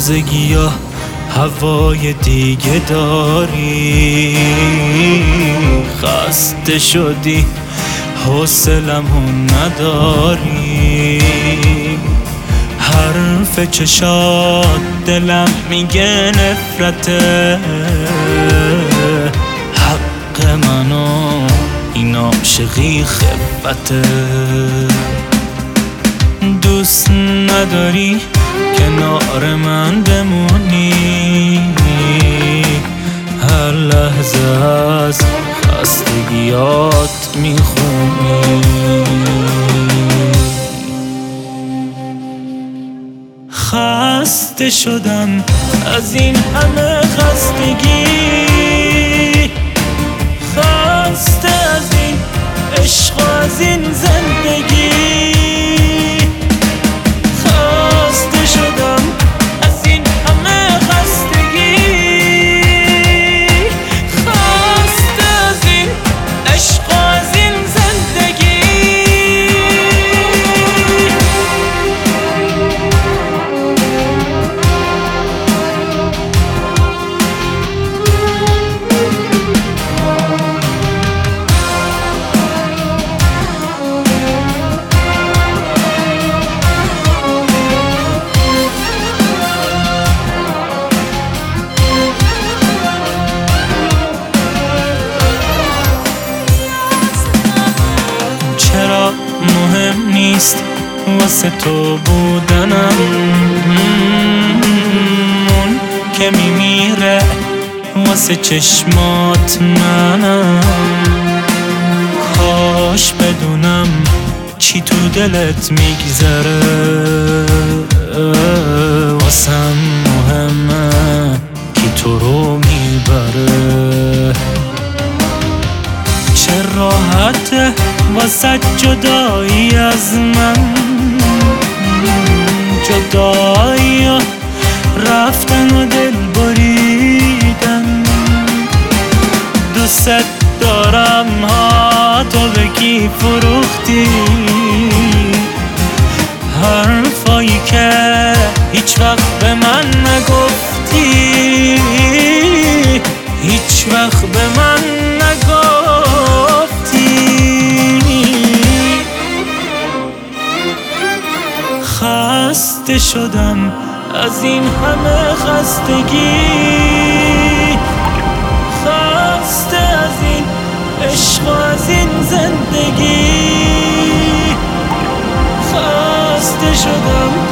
تازگی ها هوای دیگه داری، خسته شدی حوصله‌مو نداری، حرف چشات دلم میگه نفرته، حق منو این عاشقی خفته. دوست نداری کنار من بمونی، هر لحظه از خستگیات میخونی. خسته شدم از این همه خستگی، خسته از این عشق و از این زندگی، خسته شدم از این همه خستگی، خسته از این عشق و از این زندگی. مهم نیست واسه تو بودنم، اون که میمیره واسه چشمات منم. کاش بدونم چی تو دلت میگذره، واسم مهمه کی تو رو میبره. چه راحته واسه جدایی از من، جدایی ها رفتن و دل بریدن. دوست دارم ها تو به کی فروختی، حرفایی که هیچ وقت به من نگفتی، هیچ وقت به من نگفتی. خسته شدم از این همه خستگی، خسته از این عشق و از این زندگی، خسته شدم